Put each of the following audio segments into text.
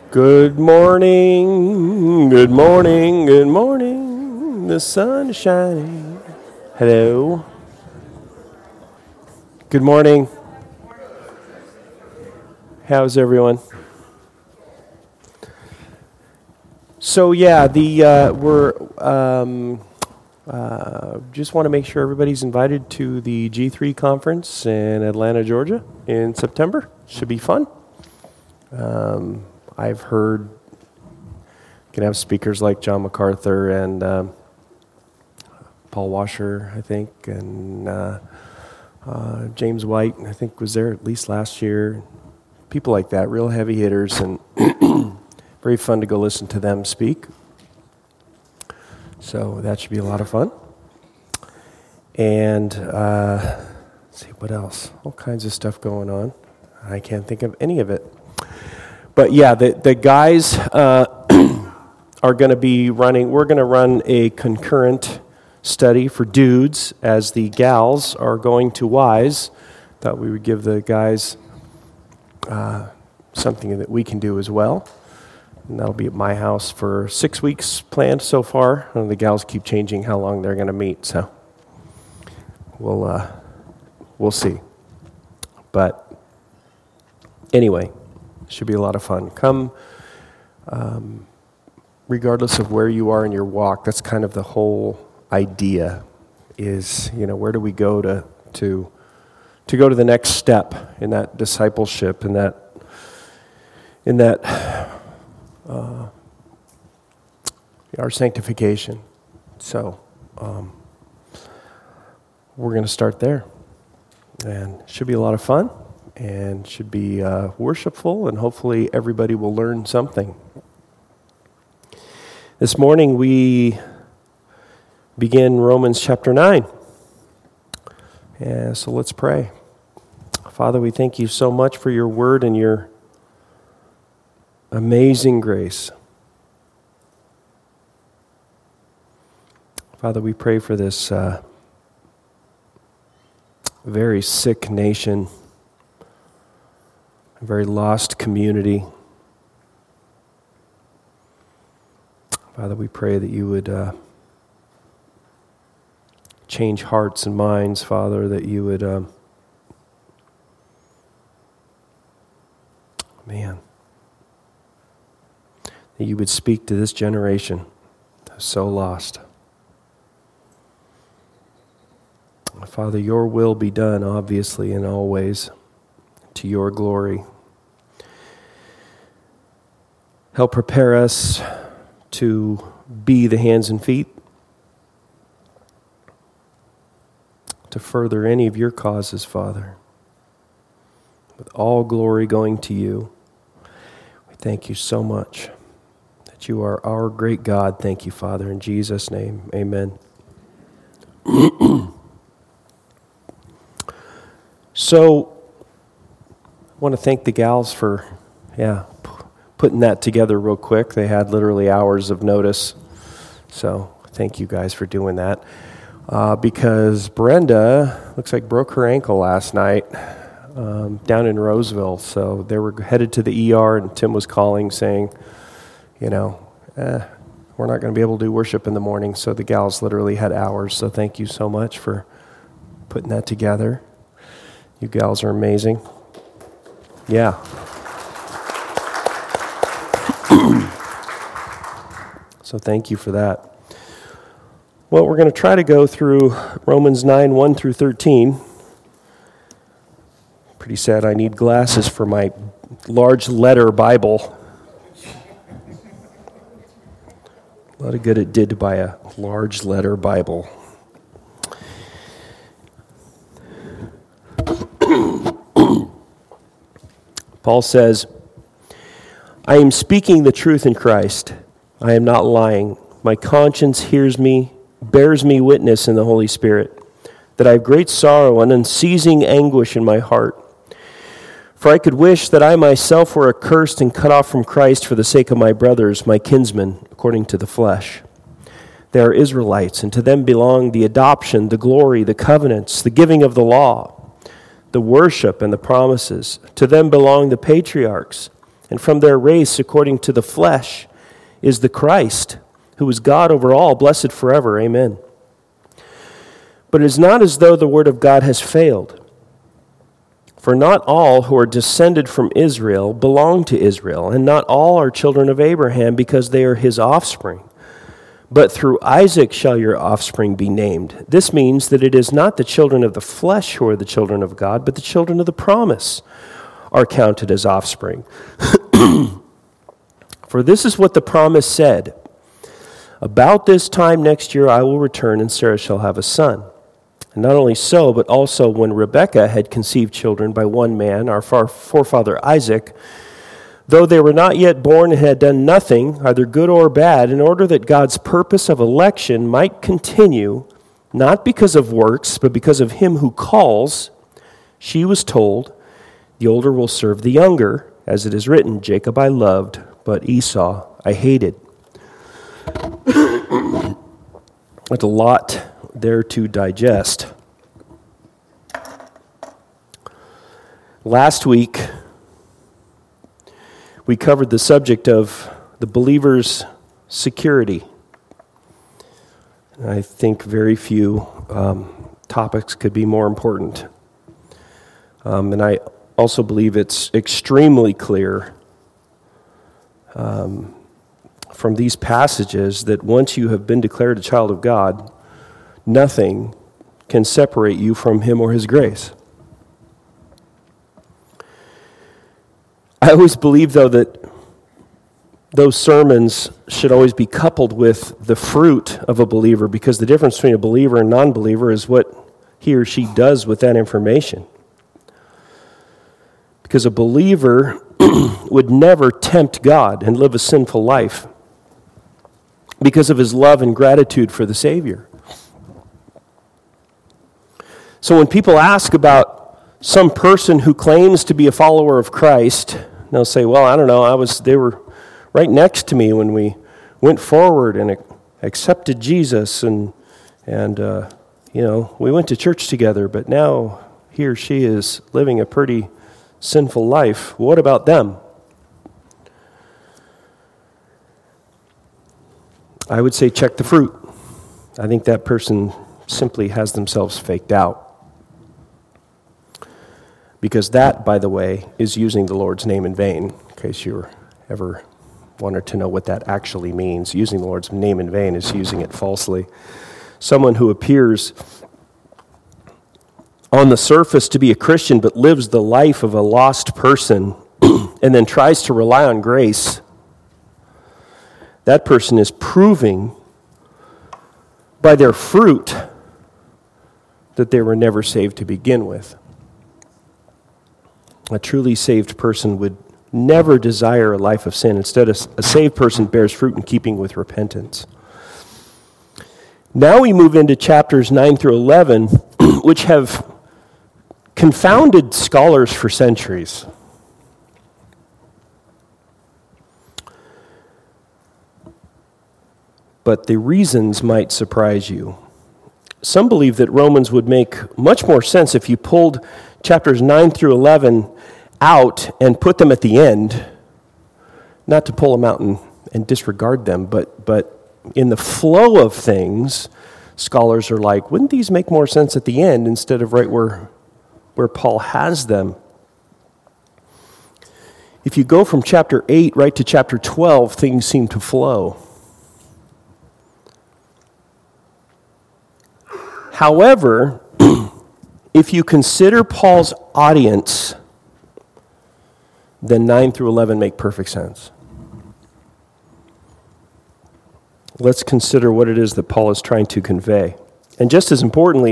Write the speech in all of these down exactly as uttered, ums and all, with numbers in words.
Good morning, good morning, good morning. The sun is shining. Hello. Good morning. How's everyone? So yeah, the uh, we're um, uh, just want to make sure everybody's invited to the G three conference in Atlanta, Georgia, in September. Should be fun. Um, I've heard you can have speakers like John MacArthur and um, Paul Washer, I think, and uh, uh, James White, I think, was there at least last year. People like that, real heavy hitters, and very fun to go listen to them speak. So that should be a lot of fun. And uh, let's see, what else? All kinds of stuff going on. I can't think of any of it. But yeah, the, the guys uh, are going to be running, we're going to run a concurrent study for dudes as the gals are going to WISE. Thought we would give the guys uh, something that we can do as well. And that'll be at my house for six weeks planned so far. And the gals keep changing how long they're going to meet, so we'll, uh, we'll see. But anyway, should be a lot of fun. Come, um, regardless of where you are in your walk, that's kind of the whole idea is, you know, where do we go to to to go to the next step in that discipleship, in that in that uh, our sanctification. So um, we're going to start there, and it should be a lot of fun. And should be uh, worshipful, and hopefully everybody will learn something. This morning we begin Romans chapter nine. Yeah, so let's pray. Father, we thank you so much for your word and your amazing grace. Father, we pray for this uh, very sick nation, a very lost community. Father, we pray that you would uh, change hearts and minds, Father, that you would, um, man, that you would speak to this generation that's so lost. Father, your will be done, obviously, in all ways, to your glory. Help prepare us to be the hands and feet to further any of your causes, Father. With all glory going to you, we thank you so much that you are our great God. Thank you, Father, in Jesus' name, amen. So, I want to thank the gals for, yeah, p- putting that together real quick. They had literally hours of notice. So thank you guys for doing that. Uh, because Brenda, looks like, broke her ankle last night um, down in Roseville. So they were headed to the E R, and Tim was calling saying, you know, eh, we're not going to be able to do worship in the morning. So the gals literally had hours. So thank you so much for putting that together. You gals are amazing. Yeah. So thank you for that. Well, we're going to try to go through Romans nine, one through thirteen. Pretty sad I need glasses for my large letter Bible. A lot of good it did to buy a large letter Bible. Paul says, I am speaking the truth in Christ. I am not lying. My conscience hears me, bears me witness in the Holy Spirit, that I have great sorrow and unceasing anguish in my heart. For I could wish that I myself were accursed and cut off from Christ for the sake of my brothers, my kinsmen, according to the flesh. They are Israelites, and to them belong the adoption, the glory, the covenants, the giving of the law, the worship and the promises. To them belong the patriarchs, and from their race, according to the flesh, is the Christ, who is God over all, blessed forever. Amen. But it is not as though the word of God has failed. For not all who are descended from Israel belong to Israel, and not all are children of Abraham because they are his offspring. But through Isaac shall your offspring be named. This means that it is not the children of the flesh who are the children of God, but the children of the promise are counted as offspring. For this is what the promise said, about this time next year I will return, and Sarah shall have a son. And not only so, but also when Rebekah had conceived children by one man, our forefather Isaac, though they were not yet born and had done nothing, either good or bad, in order that God's purpose of election might continue, not because of works, but because of him who calls, she was told, the older will serve the younger, as it is written, Jacob I loved, but Esau I hated. That's a lot there to digest. Last week, we covered the subject of the believer's security. And I think very few um, topics could be more important. Um, and I also believe it's extremely clear um, from these passages that once you have been declared a child of God, nothing can separate you from him or his grace. I always believe, though, that those sermons should always be coupled with the fruit of a believer, because the difference between a believer and non-believer is what he or she does with that information. Because a believer would never tempt God and live a sinful life because of his love and gratitude for the Savior. So when people ask about some person who claims to be a follower of Christ, they'll say, well, I don't know, I was they were right next to me when we went forward and accepted Jesus, and and uh, you know, we went to church together, but now he or she is living a pretty sinful life. What about them? I would say check the fruit. I think that person simply has themselves faked out. Because that, by the way, is using the Lord's name in vain, in case you ever wanted to know what that actually means. Using the Lord's name in vain is using it falsely. Someone who appears on the surface to be a Christian but lives the life of a lost person and then tries to rely on grace, that person is proving by their fruit that they were never saved to begin with. A truly saved person would never desire a life of sin. Instead, a saved person bears fruit in keeping with repentance. Now we move into chapters nine through eleven, which have confounded scholars for centuries. But the reasons might surprise you. Some believe that Romans would make much more sense if you pulled chapters nine through eleven out and put them at the end, not to pull them out and, and disregard them, but but in the flow of things, scholars are like, wouldn't these make more sense at the end instead of right where, where Paul has them? If you go from chapter eight right to chapter twelve, things seem to flow. However, if you consider Paul's audience, then nine through eleven make perfect sense. Let's consider what it is that Paul is trying to convey. And just as importantly,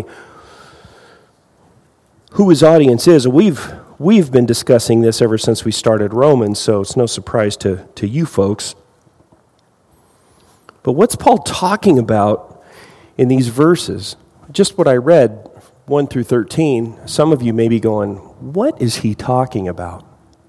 who his audience is. We've we've been discussing this ever since we started Romans, so it's no surprise to, to you folks. But what's Paul talking about in these verses? Just what I read, one through thirteen, some of you may be going, what is he talking about?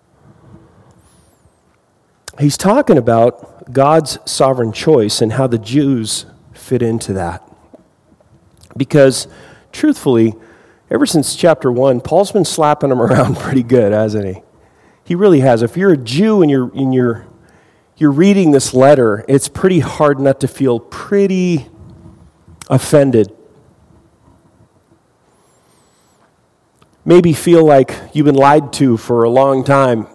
He's talking about God's sovereign choice and how the Jews fit into that. Because, truthfully, ever since chapter one, Paul's been slapping them around pretty good, hasn't he? He really has. If you're a Jew and you're, and you're, you're reading this letter, it's pretty hard not to feel pretty offended. Maybe feel like you've been lied to for a long time.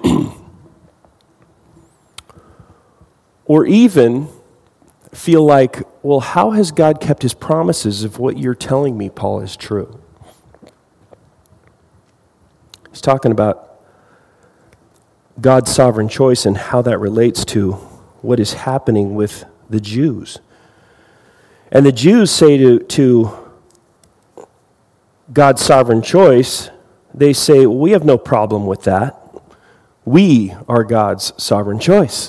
Or even feel like, well, how has God kept his promises if what you're telling me, Paul, is true? He's talking about God's sovereign choice and how that relates to what is happening with the Jews. And the Jews say to, to God's sovereign choice, they say, well, we have no problem with that. We are God's sovereign choice.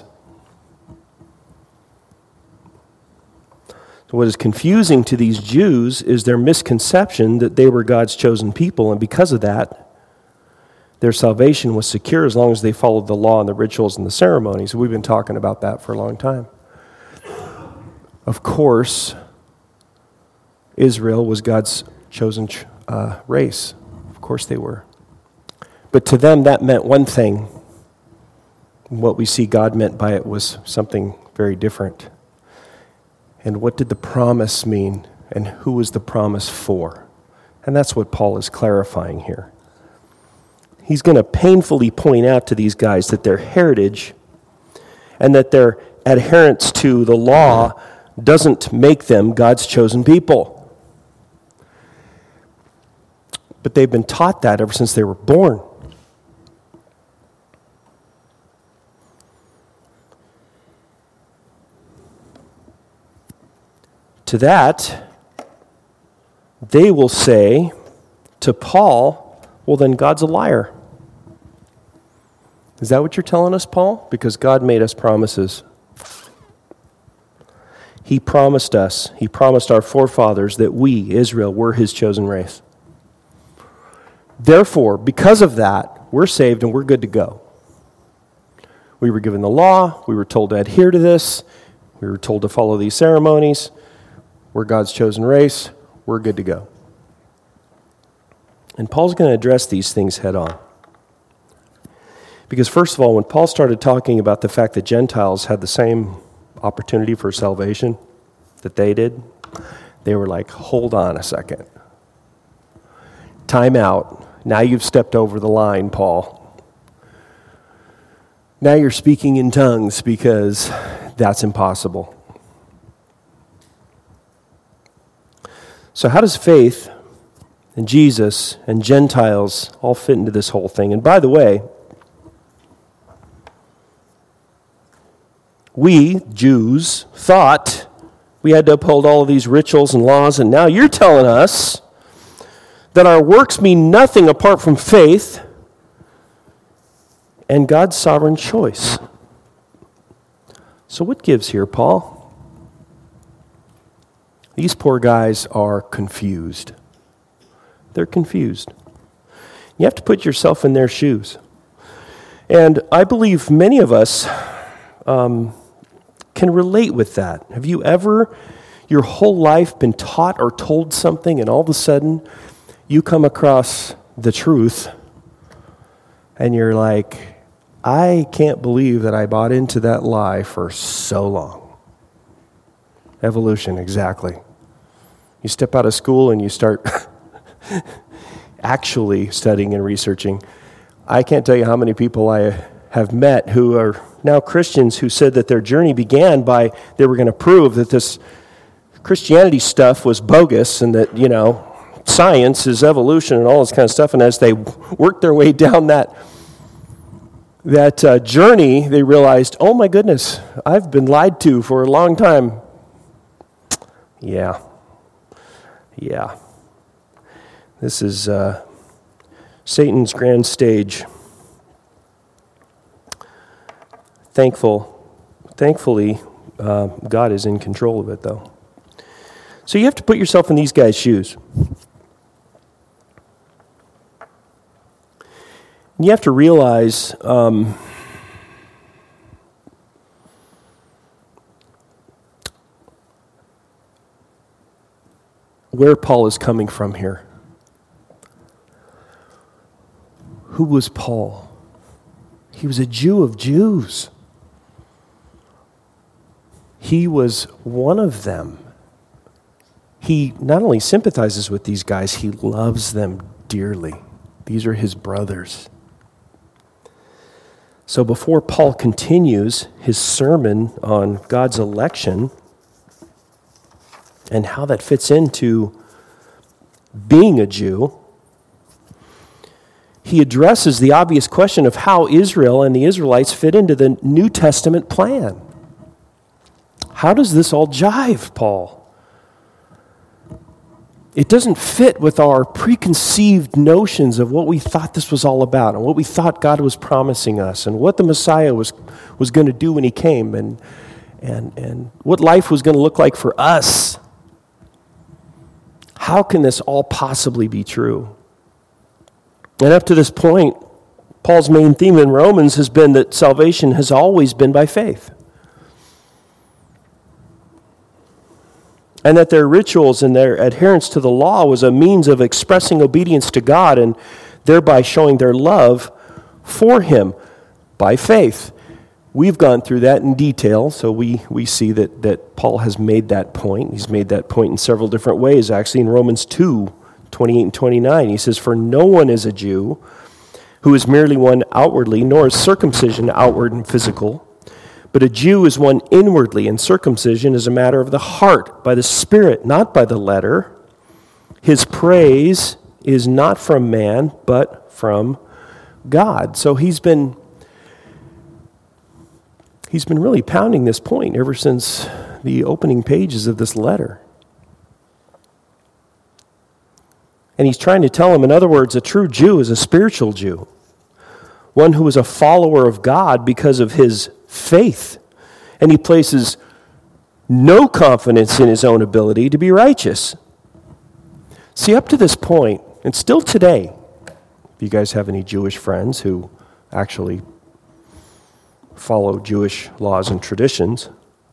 So what is confusing to these Jews is their misconception that they were God's chosen people, and because of that, their salvation was secure as long as they followed the law and the rituals and the ceremonies. We've been talking about that for a long time. Of course, Israel was God's chosen uh, race. Of course they were. But to them, that meant one thing. What we see God meant by it was something very different. And what did the promise mean? And who was the promise for? And that's what Paul is clarifying here. He's going to painfully point out to these guys that their heritage and that their adherence to the law doesn't make them God's chosen people. But they've been taught that ever since they were born. To that, they will say to Paul, well, then God's a liar. Is that what you're telling us, Paul? Because God made us promises. He promised us, he promised our forefathers that we, Israel, were his chosen race. Therefore, because of that, we're saved and we're good to go. We were given the law. We were told to adhere to this. We were told to follow these ceremonies. We're God's chosen race. We're good to go. And Paul's going to address these things head on. Because first of all, when Paul started talking about the fact that Gentiles had the same opportunity for salvation that they did, they were like, hold on a second. Time out. Now you've stepped over the line, Paul. Now you're speaking in tongues because that's impossible. So how does faith and Jesus and Gentiles all fit into this whole thing? And by the way, we, Jews, thought we had to uphold all of these rituals and laws, and now you're telling us that our works mean nothing apart from faith and God's sovereign choice. So what gives here, Paul? These poor guys are confused. They're confused. You have to put yourself in their shoes. And I believe many of us um, can relate with that. Have you ever, your whole life, been taught or told something, and all of a sudden you come across the truth, and you're like, I can't believe that I bought into that lie for so long. Evolution, exactly. You step out of school and you start actually studying and researching. I can't tell you how many people I have met who are now Christians who said that their journey began by they were going to prove that this Christianity stuff was bogus and that, you know, science is evolution and all this kind of stuff. And as they worked their way down that that uh, journey, they realized, oh my goodness, I've been lied to for a long time. Yeah. Yeah. This is uh, Satan's grand stage. Thankful, thankfully, uh, God is in control of it, though. So you have to put yourself in these guys' shoes. And you have to realize um, where Paul is coming from here. Who was Paul? He was a Jew of Jews. He was one of them. He not only sympathizes with these guys, he loves them dearly. These are his brothers. So before Paul continues his sermon on God's election and how that fits into being a Jew, he addresses the obvious question of how Israel and the Israelites fit into the New Testament plan. How does this all jive, Paul? It doesn't fit with our preconceived notions of what we thought this was all about and what we thought God was promising us and what the Messiah was, was going to do when he came and, and, and what life was going to look like for us. How can this all possibly be true? And up to this point, Paul's main theme in Romans has been that salvation has always been by faith. And that their rituals and their adherence to the law was a means of expressing obedience to God and thereby showing their love for him by faith. We've gone through that in detail, so we, we see that, that Paul has made that point. He's made that point in several different ways, actually. In Romans two, twenty-eight and twenty-nine, he says, "For no one is a Jew who is merely one outwardly, nor is circumcision outward and physical. But a Jew is one inwardly, and circumcision is a matter of the heart, by the Spirit, not by the letter. His praise is not from man, but from God." So he's been he's been really pounding this point ever since the opening pages of this letter. And he's trying to tell him, in other words, a true Jew is a spiritual Jew, one who is a follower of God because of his faith. And he places no confidence in his own ability to be righteous. See, up to this point, and still today, if you guys have any Jewish friends who actually follow Jewish laws and traditions,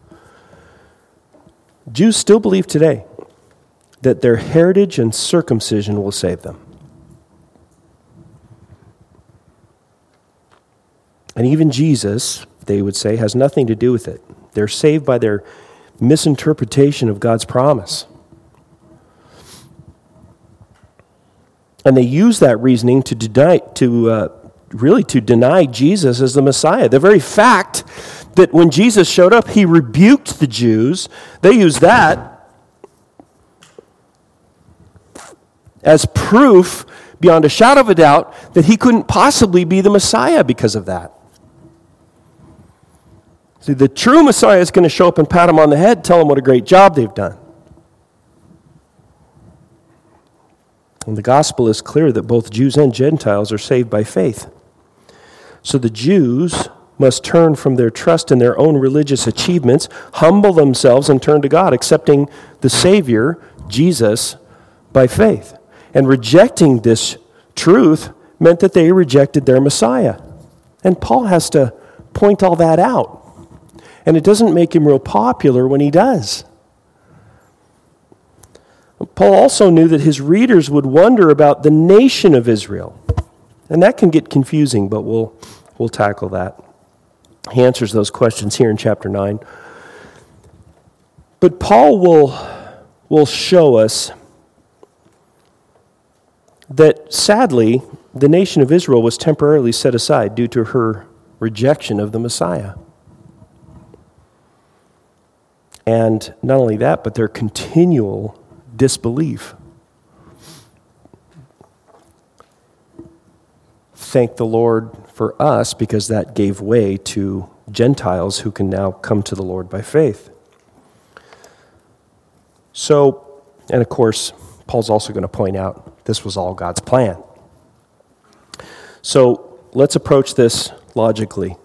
Jews still believe today that their heritage and circumcision will save them. And even Jesus, they would say, has nothing to do with it. They're saved by their misinterpretation of God's promise. And they use that reasoning to deny, to uh, really to deny Jesus as the Messiah. The very fact that when Jesus showed up, he rebuked the Jews, they use that as proof beyond a shadow of a doubt that he couldn't possibly be the Messiah because of that. See, the true Messiah is going to show up and pat them on the head, tell them what a great job they've done. And the gospel is clear that both Jews and Gentiles are saved by faith. So the Jews must turn from their trust in their own religious achievements, humble themselves, and turn to God, accepting the Savior, Jesus, by faith. And rejecting this truth meant that they rejected their Messiah. And Paul has to point all that out. And it doesn't make him real popular when he does. Paul also knew that his readers would wonder about the nation of Israel. And that can get confusing, but we'll we'll tackle that. He answers those questions here in chapter nine. But Paul will, will show us that sadly, the nation of Israel was temporarily set aside due to her rejection of the Messiah. And not only that, but their continual disbelief. Thank the Lord for us, because that gave way to Gentiles who can now come to the Lord by faith. So, and of course, Paul's also going to point out this was all God's plan. So let's approach this logically.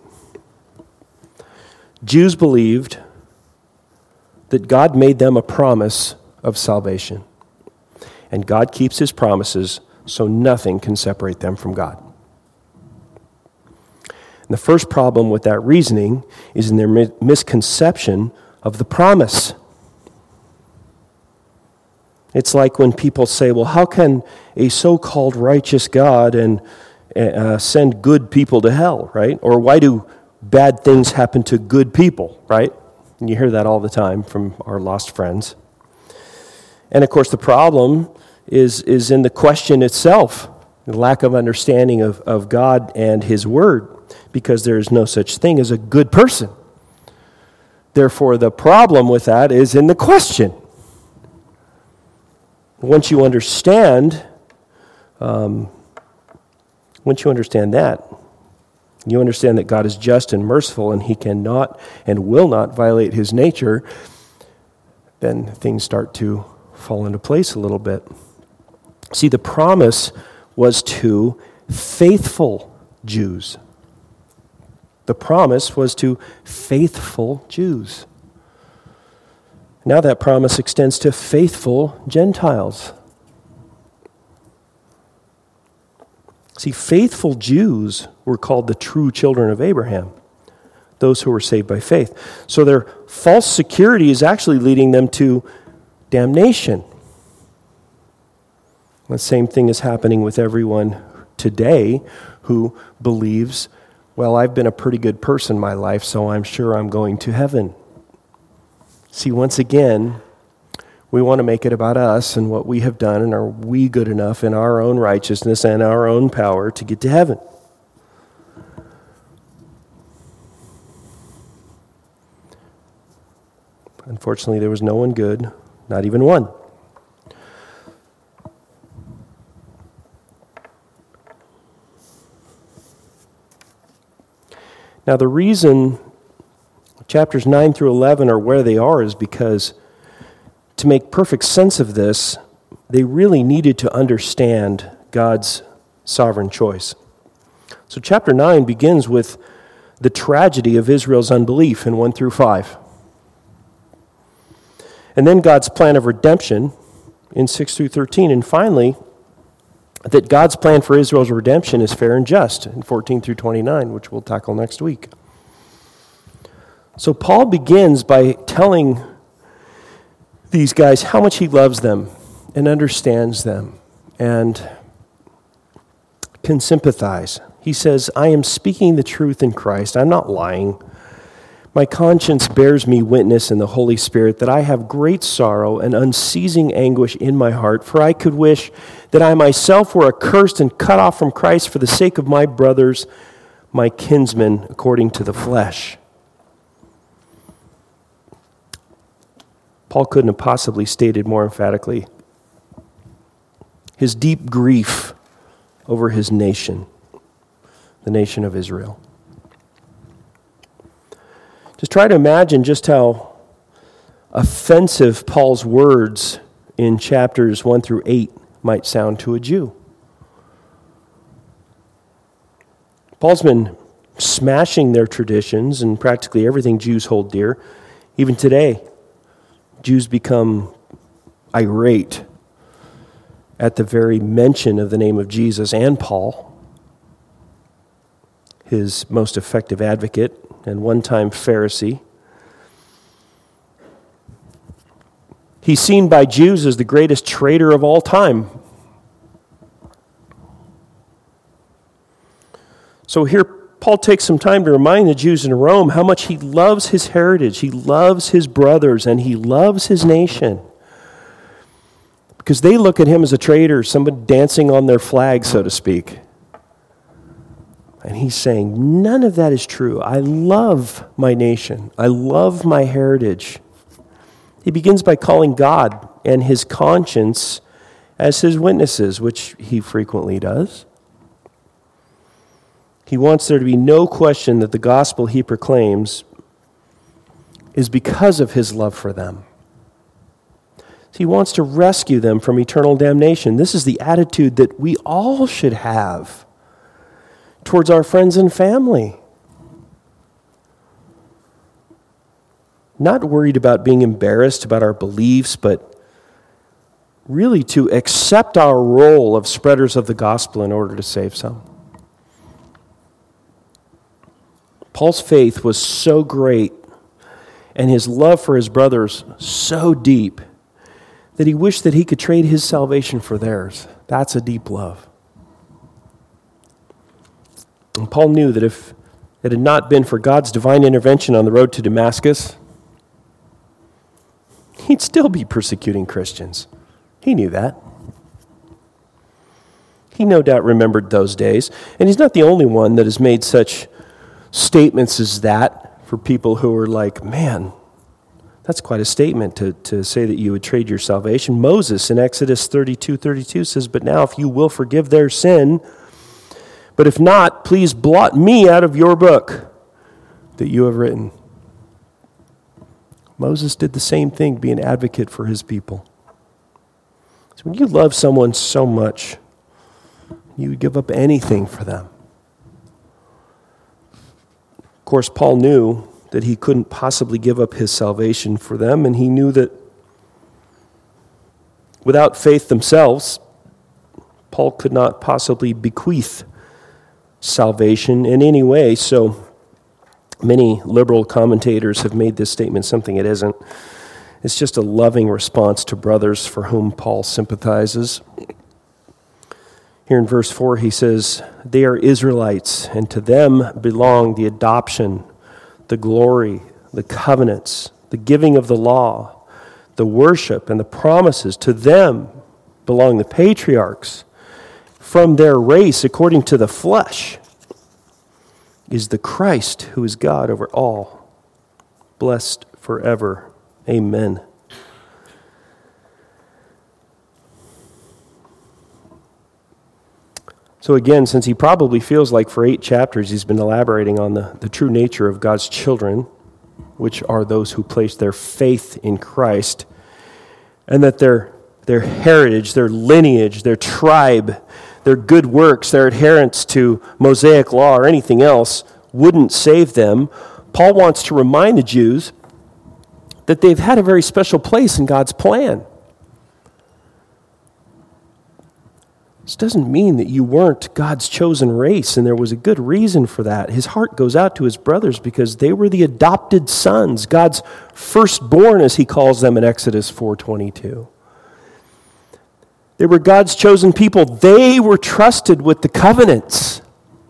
Jews believed that God made them a promise of salvation. And God keeps his promises, so nothing can separate them from God. And the first problem with that reasoning is in their misconception of the promise. It's like when people say, well, how can a so-called righteous God and uh, send good people to hell, right? Or why do bad things happen to good people, right? And you hear that all the time from our lost friends. And of course, the problem is, is in the question itself, the lack of understanding of, of God and His Word, because there is no such thing as a good person. Therefore, the problem with that is in the question. Once you understand, um, once you understand that, you understand that God is just and merciful and He cannot and will not violate His nature, then things start to fall into place a little bit. See, the promise was to faithful Jews. The promise was to faithful Jews. Now that promise extends to faithful Gentiles. See, faithful Jews were called the true children of Abraham, those who were saved by faith. So their false security is actually leading them to damnation. The same thing is happening with everyone today who believes, well, I've been a pretty good person in my life, so I'm sure I'm going to heaven. See, once again, we want to make it about us and what we have done, and are we good enough in our own righteousness and our own power to get to heaven? Unfortunately, there was no one good, not even one. Now, the reason chapters nine through eleven are where they are is because to make perfect sense of this, they really needed to understand God's sovereign choice. So chapter nine begins with the tragedy of Israel's unbelief in one through five. And then God's plan of redemption in six through thirteen. And finally, that God's plan for Israel's redemption is fair and just in fourteen through twenty-nine, which we'll tackle next week. So Paul begins by telling these guys how much he loves them and understands them and can sympathize. He says, I am speaking the truth in Christ. I'm not lying. My conscience bears me witness in the Holy Spirit that I have great sorrow and unceasing anguish in my heart, for I could wish that I myself were accursed and cut off from Christ for the sake of my brothers, my kinsmen, according to the flesh. Paul couldn't have possibly stated more emphatically his deep grief over his nation, the nation of Israel. Just try to imagine just how offensive Paul's words in chapters one through eight might sound to a Jew. Paul's been smashing their traditions and practically everything Jews hold dear. Even today, Jews become irate at the very mention of the name of Jesus and Paul, his most effective advocate and one-time Pharisee. He's seen by Jews as the greatest traitor of all time. So here Paul takes some time to remind the Jews in Rome how much he loves his heritage, he loves his brothers, and he loves his nation. Because they look at him as a traitor, somebody dancing on their flag, so to speak. And he's saying, none of that is true. I love my nation. I love my heritage. He begins by calling God and his conscience as his witnesses, which he frequently does. He wants there to be no question that the gospel he proclaims is because of his love for them. He wants to rescue them from eternal damnation. This is the attitude that we all should have towards our friends and family. Not worried about being embarrassed about our beliefs, but really to accept our role of spreaders of the gospel in order to save some. Paul's faith was so great and his love for his brothers so deep that he wished that he could trade his salvation for theirs. That's a deep love. And Paul knew that if it had not been for God's divine intervention on the road to Damascus, he'd still be persecuting Christians. He knew that. He no doubt remembered those days. And he's not the only one that has made such statements as that for people who are like, man, that's quite a statement to, to say that you would trade your salvation. Moses in Exodus thirty-two thirty-two says, but now if you will forgive their sin, but if not, please blot me out of your book that you have written. Moses did the same thing, be an advocate for his people. So when you love someone so much, you would give up anything for them. Of course, Paul knew that he couldn't possibly give up his salvation for them, and he knew that without faith themselves, Paul could not possibly bequeath salvation in any way. So many liberal commentators have made this statement something it isn't. It's just a loving response to brothers for whom Paul sympathizes. Here in verse four, he says, they are Israelites, and to them belong the adoption, the glory, the covenants, the giving of the law, the worship, and the promises. To them belong the patriarchs. From their race, according to the flesh, is the Christ who is God over all, blessed forever. Amen. So again, since he probably feels like for eight chapters he's been elaborating on the, the true nature of God's children, which are those who place their faith in Christ, and that their, their heritage, their lineage, their tribe, their good works, their adherence to Mosaic law or anything else wouldn't save them, Paul wants to remind the Jews that they've had a very special place in God's plan. This doesn't mean that you weren't God's chosen race, and there was a good reason for that. His heart goes out to his brothers because they were the adopted sons, God's firstborn, as he calls them in Exodus four twenty-two. They were God's chosen people. They were trusted with the covenants.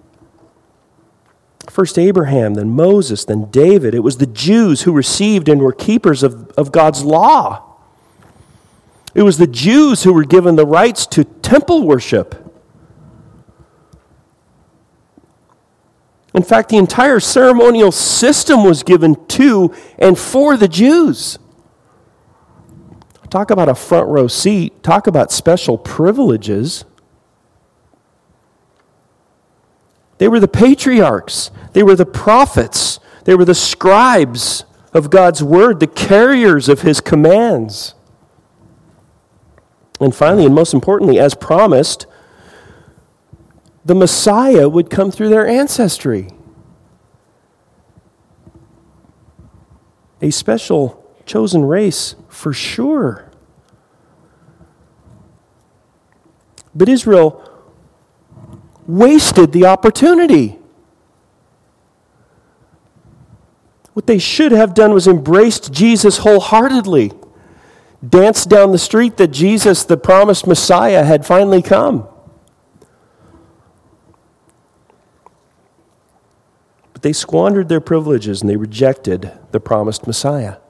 First Abraham, then Moses, then David. It was the Jews who received and were keepers of, of God's law. It was the Jews who were given the rights to temple worship. In fact, the entire ceremonial system was given to and for the Jews. Talk about a front row seat. Talk about special privileges. They were the patriarchs. They were the prophets. They were the scribes of God's word, the carriers of his commands. And finally, and most importantly, as promised, the Messiah would come through their ancestry. A special chosen race for sure. But Israel wasted the opportunity. What they should have done was embraced Jesus wholeheartedly. Danced down the street that Jesus, the promised Messiah, had finally come. But they squandered their privileges and they rejected the promised Messiah.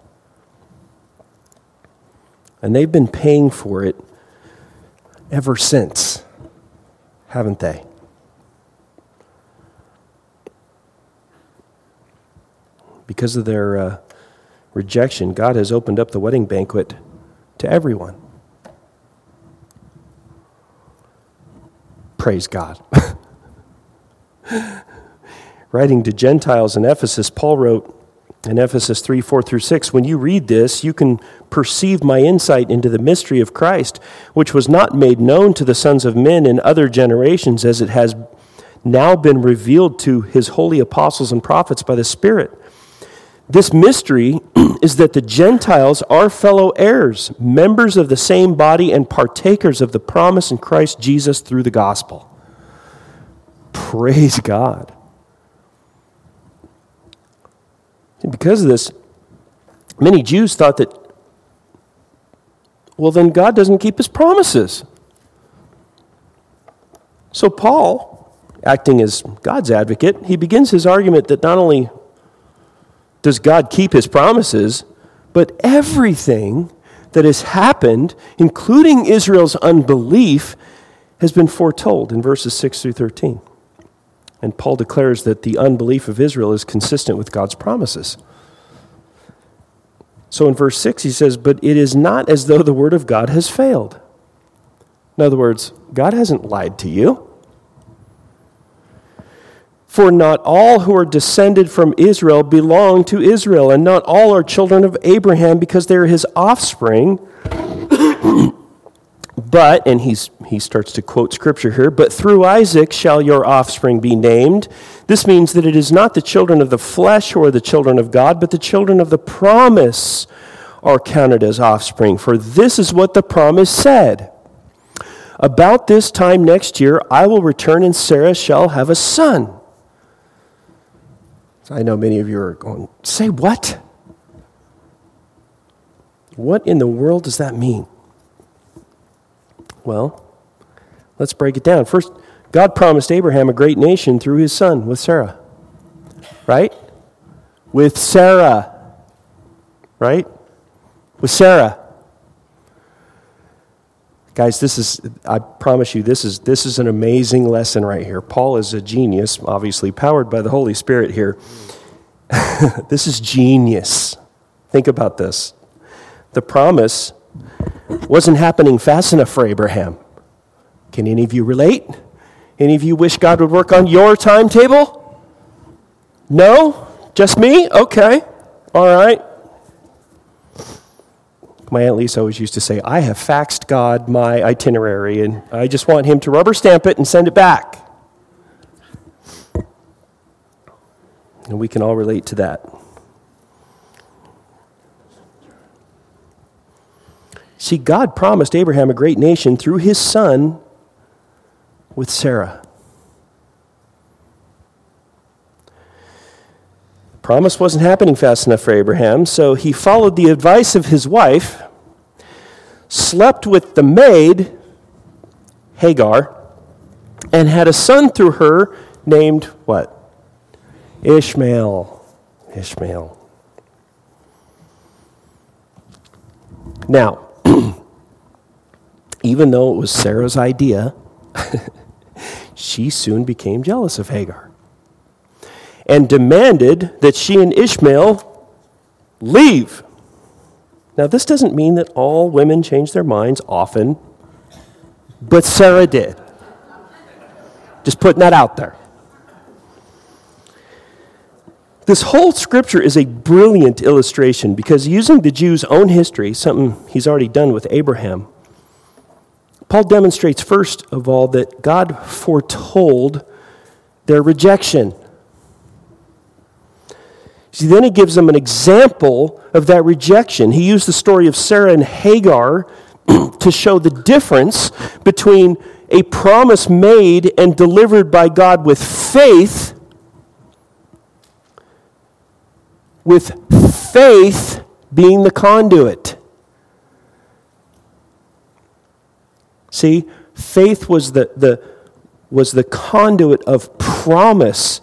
And they've been paying for it ever since, haven't they? Because of their uh, rejection, God has opened up the wedding banquet to everyone. Praise God. Writing to Gentiles in Ephesus, Paul wrote in Ephesus three, four through six, when you read this, you can perceive my insight into the mystery of Christ, which was not made known to the sons of men in other generations, as it has now been revealed to his holy apostles and prophets by the Spirit. This mystery is that the Gentiles are fellow heirs, members of the same body, and partakers of the promise in Christ Jesus through the gospel. Praise God. And because of this, many Jews thought that, well, then God doesn't keep his promises. So Paul, acting as God's advocate, he begins his argument that not only does God keep his promises, but everything that has happened, including Israel's unbelief, has been foretold in verses six through thirteen. And Paul declares that the unbelief of Israel is consistent with God's promises. So in verse six he says, "But it is not as though the word of God has failed." In other words, God hasn't lied to you. "For not all who are descended from Israel belong to Israel, and not all are children of Abraham because they are his offspring. But," and he's, he starts to quote scripture here, "but through Isaac shall your offspring be named." This means that it is not the children of the flesh who are the children of God, but the children of the promise are counted as offspring. For this is what the promise said: "About this time next year I will return, and Sarah shall have a son." I know many of you are going, "Say what? What in the world does that mean?" Well, let's break it down. First, God promised Abraham a great nation through his son with Sarah. Right? With Sarah. Right? With Sarah. Guys, this is, I promise you, this is this is an amazing lesson right here. Paul is a genius, obviously powered by the Holy Spirit here. This is genius. Think about this. The promise wasn't happening fast enough for Abraham. Can any of you relate? Any of you wish God would work on your timetable? No? Just me? Okay. All right. My Aunt Lisa always used to say, "I have faxed God my itinerary, and I just want him to rubber stamp it and send it back." And we can all relate to that. See, God promised Abraham a great nation through his son with Sarah. The promise wasn't happening fast enough for Abraham, so he followed the advice of his wife, slept with the maid, Hagar, and had a son through her named what? Ishmael. Ishmael. Now, even though it was Sarah's idea, she soon became jealous of Hagar and demanded that she and Ishmael leave. Now, this doesn't mean that all women change their minds often, but Sarah did. Just putting that out there. This whole scripture is a brilliant illustration because using the Jews' own history, something he's already done with Abraham, Paul demonstrates first of all that God foretold their rejection. See, then he gives them an example of that rejection. He used the story of Sarah and Hagar to show the difference between a promise made and delivered by God with faith, with faith being the conduit. See, faith was the, the, was the conduit of promise.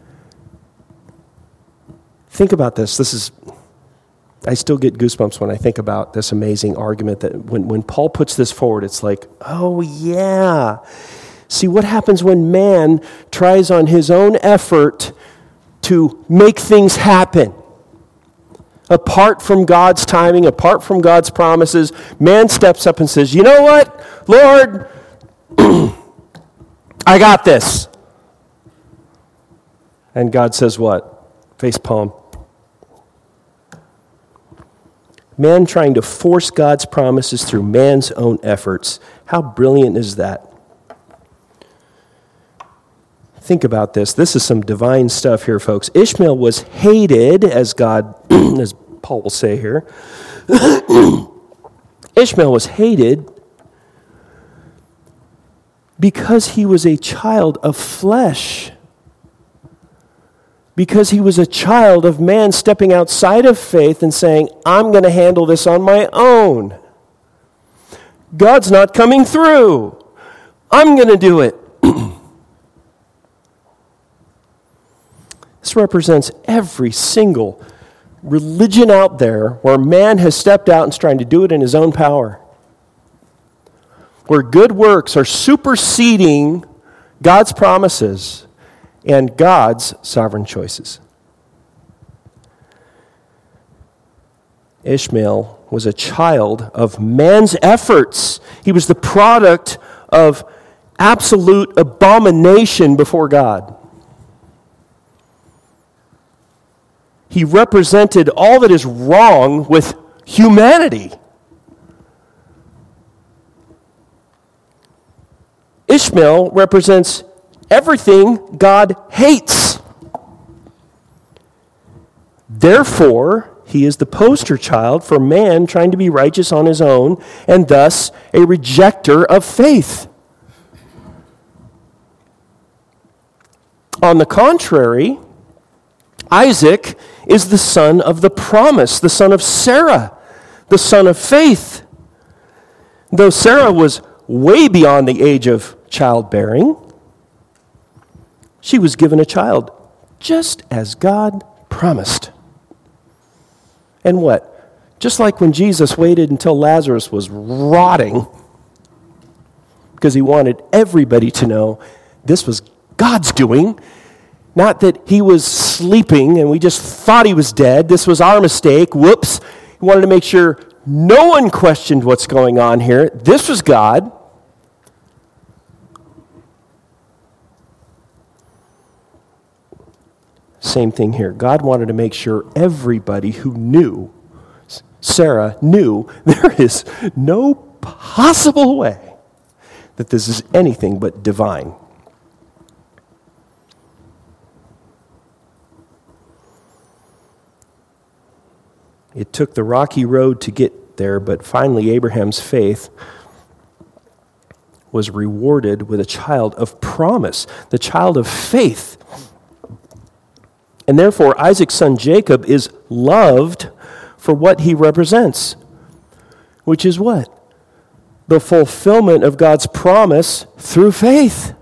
Think about this. This is, I still get goosebumps when I think about this amazing argument that when, when Paul puts this forward, it's like, oh yeah. See, what happens when man tries on his own effort to make things happen? Apart from God's timing, apart from God's promises, man steps up and says, you know what, Lord, I got this. And God says what? Face palm. Man trying to force God's promises through man's own efforts. How brilliant is that? Think about this. This is some divine stuff here, folks. Ishmael was hated, as God, as Paul will say here. Ishmael was hated because he was a child of flesh. Because he was a child of man stepping outside of faith and saying, I'm going to handle this on my own. God's not coming through. I'm going to do it. This represents every single religion out there where man has stepped out and is trying to do it in his own power. Where good works are superseding God's promises and God's sovereign choices. Ishmael was a child of man's efforts. He was the product of absolute abomination before God. He represented all that is wrong with humanity. Ishmael represents everything God hates. Therefore, he is the poster child for man trying to be righteous on his own, and thus a rejecter of faith. On the contrary, Isaac is the son of the promise, the son of Sarah, the son of faith. Though Sarah was way beyond the age of childbearing, she was given a child, just as God promised. And what? Just like when Jesus waited until Lazarus was rotting, because he wanted everybody to know this was God's doing, not that he was sleeping and we just thought he was dead. This was our mistake. Whoops. He wanted to make sure no one questioned what's going on here. This was God. Same thing here. God wanted to make sure everybody who knew, Sarah knew, there is no possible way that this is anything but divine. It took the rocky road to get there, but finally Abraham's faith was rewarded with a child of promise, the child of faith. And therefore, Isaac's son Jacob is loved for what he represents, which is what? The fulfillment of God's promise through faith.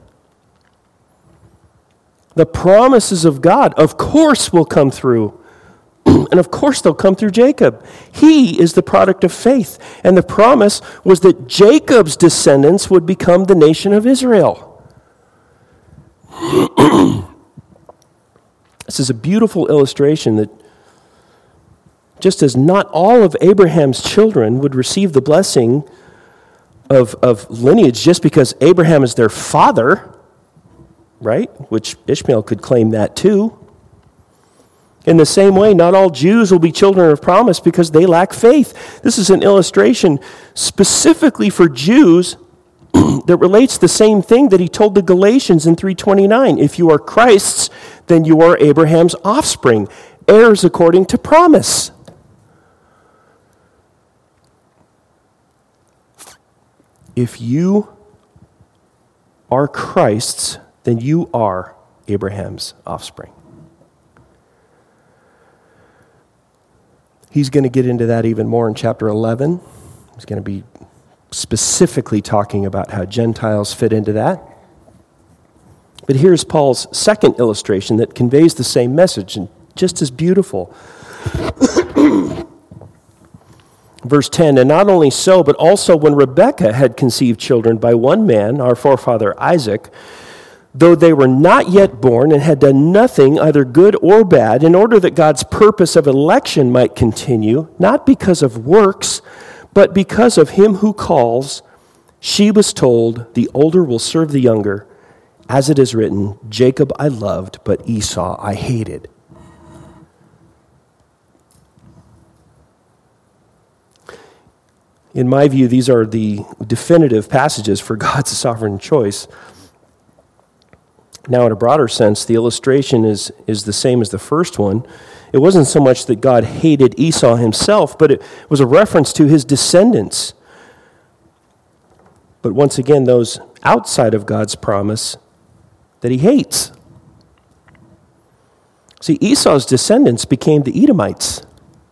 The promises of God, of course, will come through. And of course they'll come through Jacob. He is the product of faith. And the promise was that Jacob's descendants would become the nation of Israel. This is a beautiful illustration that just as not all of Abraham's children would receive the blessing of, of lineage just because Abraham is their father, right? Which Ishmael could claim that too. In the same way, not all Jews will be children of promise because they lack faith. This is an illustration specifically for Jews that relates the same thing that he told the Galatians in three twenty-nine. If you are Christ's, then you are Abraham's offspring, heirs according to promise. If you are Christ's, then you are Abraham's offspring. He's going to get into that even more in chapter eleven. He's going to be specifically talking about how Gentiles fit into that. But here's Paul's second illustration that conveys the same message and just as beautiful. Verse ten, and not only so, but also when Rebekah had conceived children by one man, our forefather Isaac, though they were not yet born and had done nothing, either good or bad, in order that God's purpose of election might continue, not because of works, but because of him who calls, she was told, the older will serve the younger. As it is written, Jacob I loved, but Esau I hated. In my view, these are the definitive passages for God's sovereign choice. Now, in a broader sense, the illustration is, is the same as the first one. It wasn't so much that God hated Esau himself, but it was a reference to his descendants. But once again, those outside of God's promise that he hates. See, Esau's descendants became the Edomites.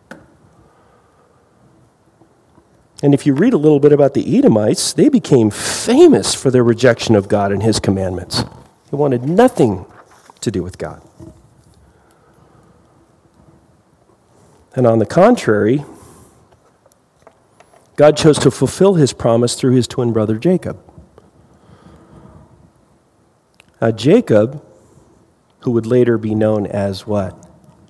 And if you read a little bit about the Edomites, they became famous for their rejection of God and his commandments. They wanted nothing to do with God. And on the contrary, God chose to fulfill his promise through his twin brother Jacob. Now, Jacob, who would later be known as what?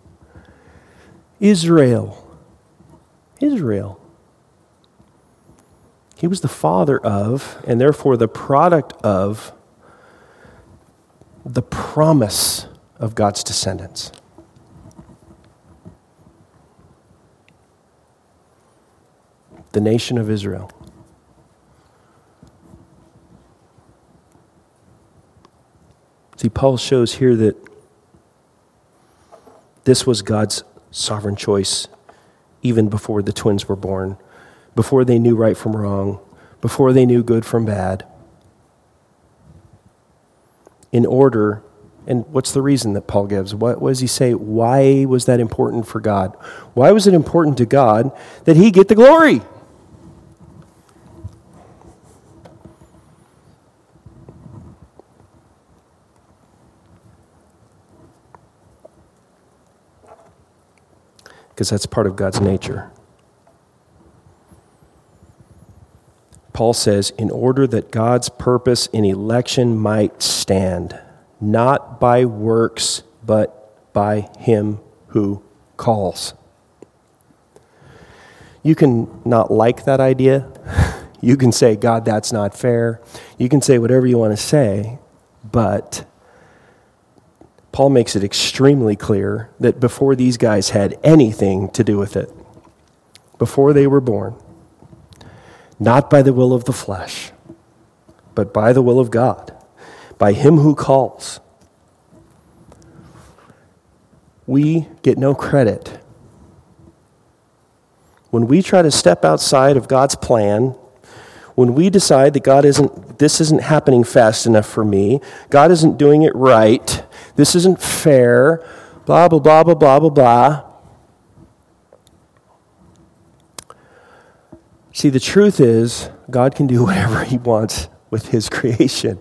Israel. Israel. He was the father of, and therefore the product of, the promise of God's descendants. The nation of Israel. See, Paul shows here that this was God's sovereign choice even before the twins were born, before they knew right from wrong, before they knew good from bad. In order, and what's the reason that Paul gives? What, what does he say? Why was that important for God? Why was it important to God that he get the glory? Because that's part of God's nature. Paul says, in order that God's purpose in election might stand, not by works, but by him who calls. You can not like that idea. You can say, God, that's not fair. You can say whatever you want to say, but Paul makes it extremely clear that before these guys had anything to do with it, before they were born, not by the will of the flesh, but by the will of God, by him who calls, we get no credit. When we try to step outside of God's plan, when we decide that God isn't, this isn't happening fast enough for me, God isn't doing it right, this isn't fair, blah, blah, blah, blah, blah, blah, blah. See, the truth is, God can do whatever he wants with his creation.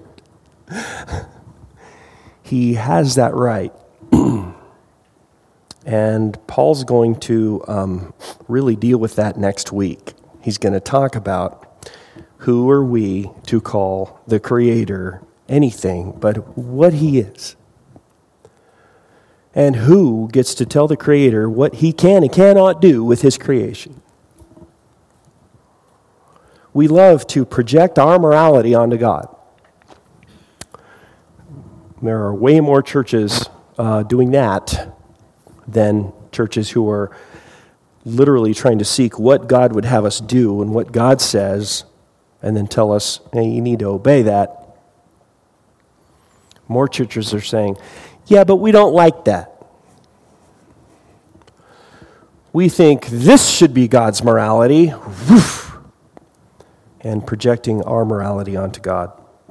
He has that right. And Paul's going to um, really deal with that next week. He's going to talk about who are we to call the Creator anything but what he is. And who gets to tell the Creator what he can and cannot do with his creation. We love to project our morality onto God. There are way more churches uh, doing that than churches who are literally trying to seek what God would have us do and what God says, and then tell us, hey, you need to obey that. More churches are saying, yeah, but we don't like that. We think this should be God's morality. Woof. And projecting our morality onto God.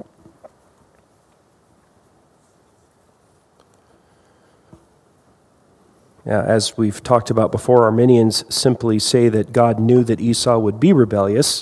Now, as we've talked about before, Arminians simply say that God knew that Esau would be rebellious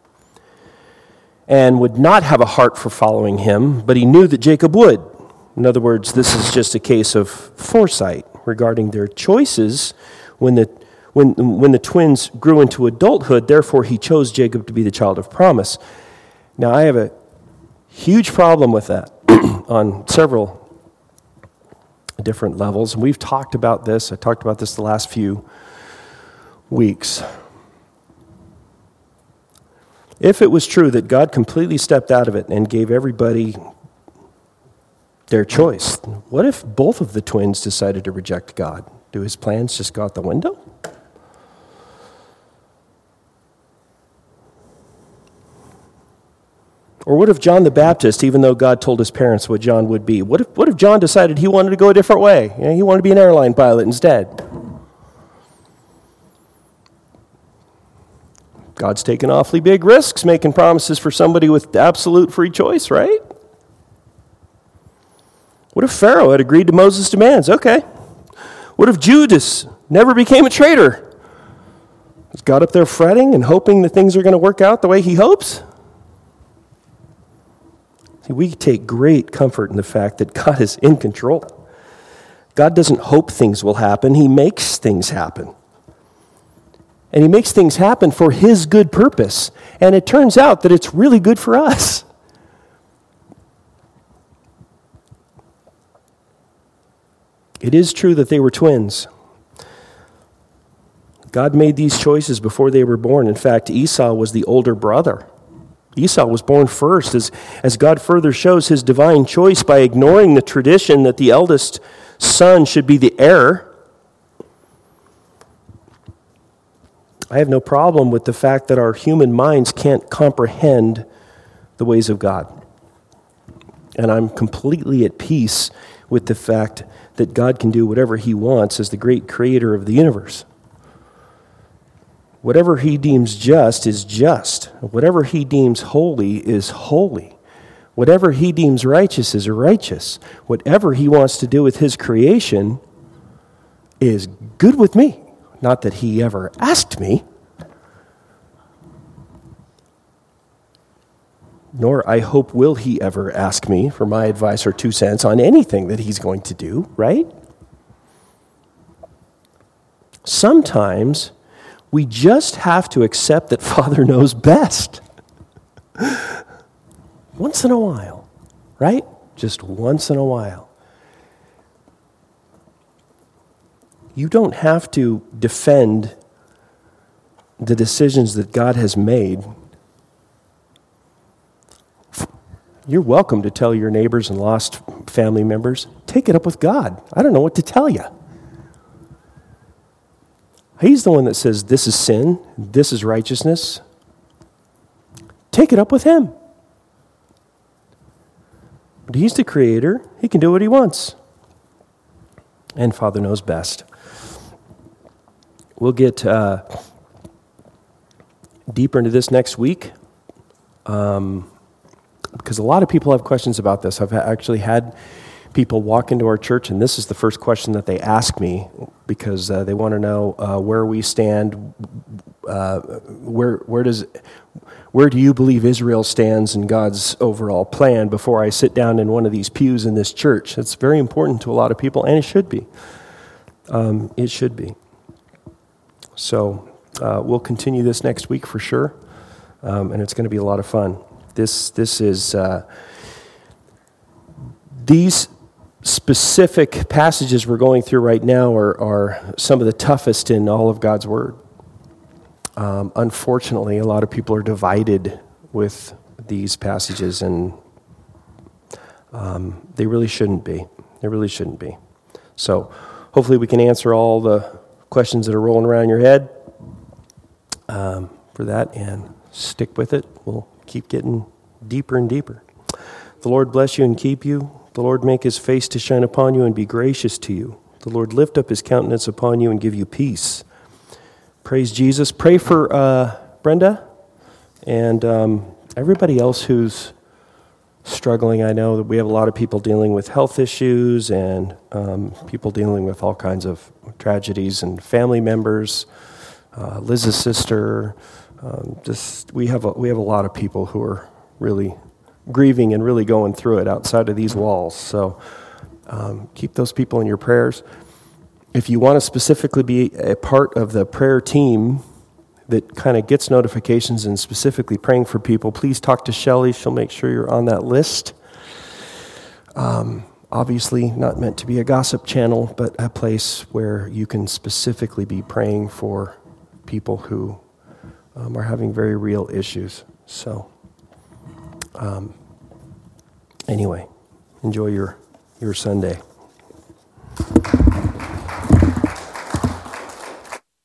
and would not have a heart for following him, but he knew that Jacob would. In other words, this is just a case of foresight regarding their choices when the When, when the twins grew into adulthood, therefore he chose Jacob to be the child of promise. Now, I have a huge problem with that on several different levels. And we've talked about this. I talked about this the last few weeks. If it was true that God completely stepped out of it and gave everybody their choice, what if both of the twins decided to reject God? Do his plans just go out the window? Or what if John the Baptist, even though God told his parents what John would be, what if what if John decided he wanted to go a different way? You know, he wanted to be an airline pilot instead. God's taken awfully big risks making promises for somebody with absolute free choice, right? What if Pharaoh had agreed to Moses' demands? Okay. What if Judas never became a traitor? Is God up there fretting and hoping that things are going to work out the way he hopes? See, we take great comfort in the fact that God is in control. God doesn't hope things will happen. He makes things happen. And he makes things happen for his good purpose. And it turns out that it's really good for us. It is true that they were twins. God made these choices before they were born. In fact, Esau was the older brother. Esau was born first, as, as God further shows his divine choice by ignoring the tradition that the eldest son should be the heir. I have no problem with the fact that our human minds can't comprehend the ways of God. And I'm completely at peace with the fact that God can do whatever he wants as the great creator of the universe. Whatever he deems just is just. Whatever he deems holy is holy. Whatever he deems righteous is righteous. Whatever he wants to do with his creation is good with me. Not that he ever asked me, nor I hope will he ever ask me for my advice or two cents on anything that he's going to do, right? Sometimes we just have to accept that Father knows best. Once in a while, right? Just once in a while. You don't have to defend the decisions that God has made. You're welcome to tell your neighbors and lost family members, take it up with God. I don't know what to tell you. He's the one that says this is sin, this is righteousness. Take it up with him. But he's the creator. He can do what he wants. And Father knows best. We'll get uh, deeper into this next week. Um, because a lot of people have questions about this. I've actually had people walk into our church, and this is the first question that they ask me because uh, they want to know uh, where we stand. Uh, where where does where do you believe Israel stands in God's overall plan before I sit down in one of these pews in this church? It's very important to a lot of people, and it should be. Um, it should be. So uh, we'll continue this next week for sure, um, and it's going to be a lot of fun. This this is uh, these specific passages we're going through right now are, are some of the toughest in all of God's Word. Um, unfortunately, a lot of people are divided with these passages, and um, they really shouldn't be. They really shouldn't be. So hopefully we can answer all the questions that are rolling around your head um, for that, and stick with it. We'll keep getting deeper and deeper. The Lord bless you and keep you. The Lord make his face to shine upon you and be gracious to you. The Lord lift up his countenance upon you and give you peace. Praise Jesus. Pray for uh, Brenda and um, everybody else who's struggling. I know that we have a lot of people dealing with health issues and um, people dealing with all kinds of tragedies and family members. Uh, Liz's sister. Um, just we have a, we have a lot of people who are really grieving and really going through it outside of these walls. So um, keep those people in your prayers. If you want to specifically be a part of the prayer team that kind of gets notifications and specifically praying for people, please talk to Shelly. She'll make sure you're on that list. Um, obviously not meant to be a gossip channel, but a place where you can specifically be praying for people who um, are having very real issues. So um, anyway, enjoy your, your Sunday.